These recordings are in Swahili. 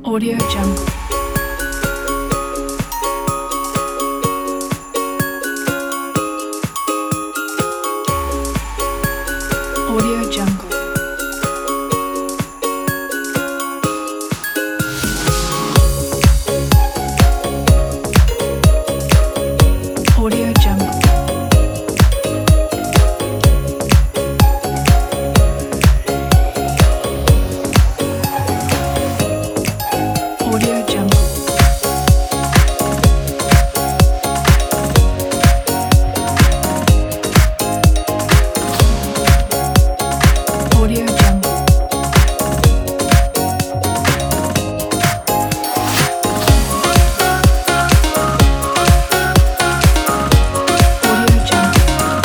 Audio Jungle. Audio Jungle. Audio Jungle. Audio Jungle. Audio Jungle. Audio Jungle.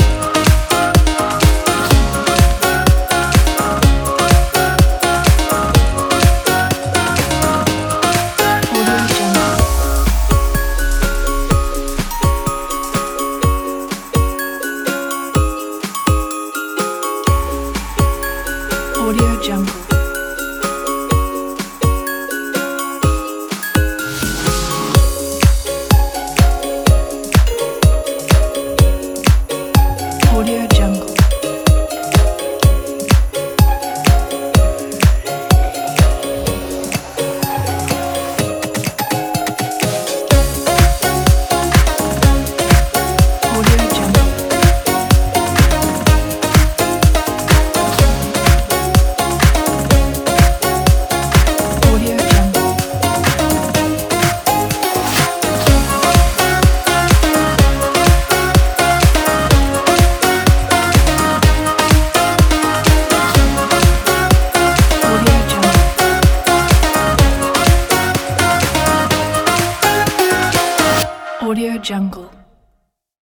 Audio Jungle. Audio Jungle. Audio Jungle. Audio Jungle. Audio Jungle. Audio Jungle. Audio Jungle.